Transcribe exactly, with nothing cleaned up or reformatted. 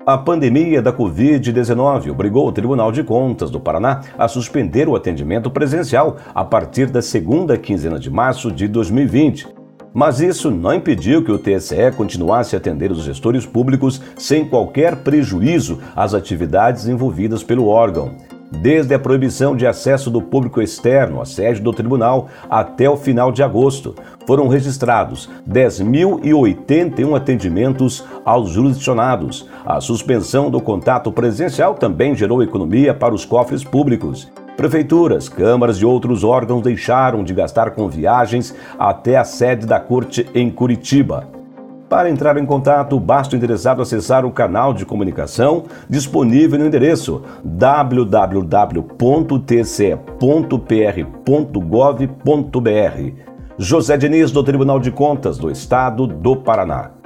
A pandemia da covid dezenove obrigou o Tribunal de Contas do Paraná a suspender o atendimento presencial a partir da segunda quinzena de março de dois mil e vinte. Mas isso não impediu que o T S E continuasse a atender os gestores públicos sem qualquer prejuízo às atividades envolvidas pelo órgão. Desde a proibição de acesso do público externo à sede do tribunal até o final de agosto, foram registrados dez mil e oitenta e um atendimentos aos jurisdicionados. A suspensão do contato presencial também gerou economia para os cofres públicos. Prefeituras, câmaras e outros órgãos deixaram de gastar com viagens até a sede da Corte em Curitiba. Para entrar em contato, basta o interessado acessar o canal de comunicação disponível no endereço w w w ponto t c e ponto p r ponto gov ponto b r. José Diniz, do Tribunal de Contas do Estado do Paraná.